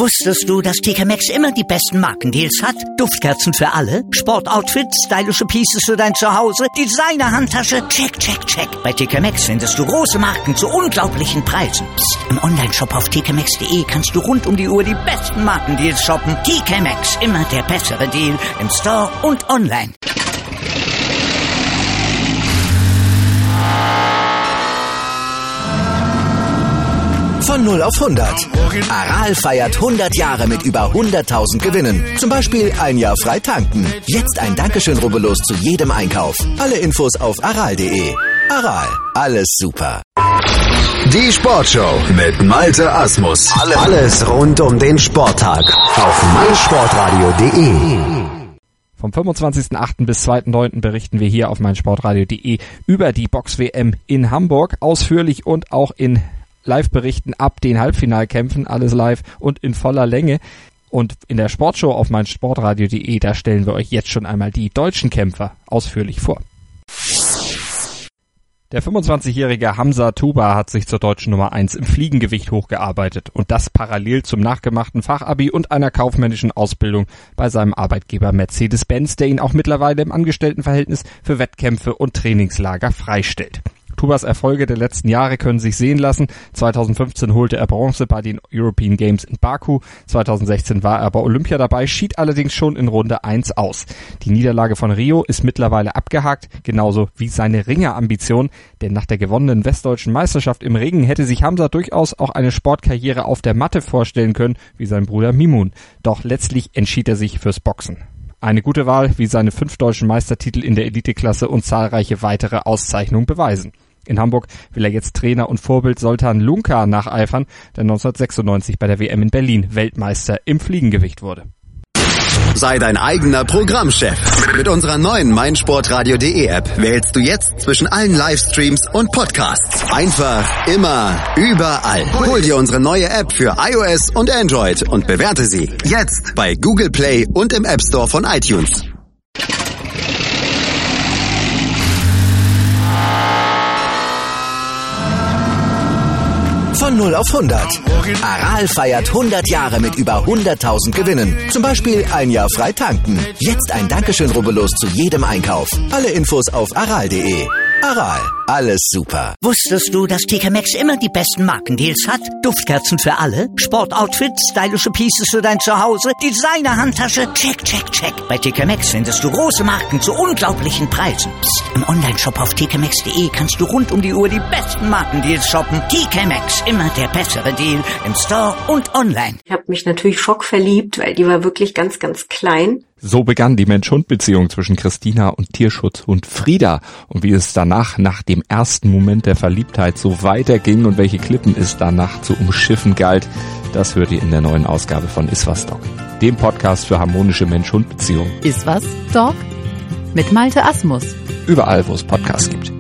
Wusstest du, dass TK Maxx immer die besten Markendeals hat? Duftkerzen für alle, Sportoutfits, stylische Pieces für dein Zuhause, Designer-Handtasche, check, check, check. Bei TK Maxx findest du große Marken zu unglaublichen Preisen. Psst. Im Onlineshop auf tkmaxx.de kannst du rund um die Uhr die besten Markendeals shoppen. TK Maxx, immer der bessere Deal im Store und online. Von 0 auf 100. Aral feiert 100 Jahre mit über 100.000 Gewinnen. Zum Beispiel ein Jahr frei tanken. Jetzt ein Dankeschön, rubbellos zu jedem Einkauf. Alle Infos auf aral.de. Aral, alles super. Die Sportshow mit Malte Asmus. Alles rund um den Sporttag auf meinsportradio.de. Vom 25.08. bis 2.09. berichten wir hier auf meinsportradio.de über die Box-WM in Hamburg. Ausführlich und auch in Live-Berichten ab den Halbfinalkämpfen, alles live und in voller Länge. Und in der Sportshow auf meinsportradio.de, da stellen wir euch jetzt schon einmal die deutschen Kämpfer ausführlich vor. Der 25-jährige Hamza Tuba hat sich zur deutschen Nummer 1 im Fliegengewicht hochgearbeitet und das parallel zum nachgemachten Fachabi und einer kaufmännischen Ausbildung bei seinem Arbeitgeber Mercedes-Benz, der ihn auch mittlerweile im Angestelltenverhältnis für Wettkämpfe und Trainingslager freistellt. Tubas Erfolge der letzten Jahre können sich sehen lassen. 2015 holte er Bronze bei den European Games in Baku. 2016 war er bei Olympia dabei, schied allerdings schon in Runde 1 aus. Die Niederlage von Rio ist mittlerweile abgehakt, genauso wie seine Ringerambition. Denn nach der gewonnenen westdeutschen Meisterschaft im Ringen hätte sich Hamza durchaus auch eine Sportkarriere auf der Matte vorstellen können, wie sein Bruder Mimun. Doch letztlich entschied er sich fürs Boxen. Eine gute Wahl, wie seine 5 deutschen Meistertitel in der Eliteklasse und zahlreiche weitere Auszeichnungen beweisen. In Hamburg will er jetzt Trainer und Vorbild Zoltan Lunka nacheifern, der 1996 bei der WM in Berlin Weltmeister im Fliegengewicht wurde. Sei dein eigener Programmchef. Mit unserer neuen meinsportradio.de App wählst du jetzt zwischen allen Livestreams und Podcasts. Einfach, immer, überall. Hol dir unsere neue App für iOS und Android und bewerte sie jetzt bei Google Play und im App Store von iTunes. Von 0 auf 100. Aral feiert 100 Jahre mit über 100.000 Gewinnen. Zum Beispiel ein Jahr frei tanken. Jetzt ein Dankeschön, rubbellos zu jedem Einkauf. Alle Infos auf aral.de. Aral, alles super. Wusstest du, dass TK Maxx immer die besten Markendeals hat? Duftkerzen für alle, Sportoutfits, stylische Pieces für dein Zuhause, Designer-Handtasche, check, check, check. Bei TK Maxx findest du große Marken zu unglaublichen Preisen. Psst. Im Onlineshop auf tkmaxx.de kannst du rund um die Uhr die besten Markendeals shoppen. TK Maxx, immer der bessere Deal im Store und online. Ich habe mich natürlich schockverliebt, weil die war wirklich ganz, ganz klein. So begann die Mensch-Hund-Beziehung zwischen Christina und Tierschutzhund Frieda. Und wie es danach, nach dem ersten Moment der Verliebtheit, so weiterging und welche Klippen es danach zu umschiffen galt, das hört ihr in der neuen Ausgabe von Iswas Dog, dem Podcast für harmonische Mensch-Hund-Beziehungen. Iswas Dog mit Malte Asmus. Überall, wo es Podcasts gibt.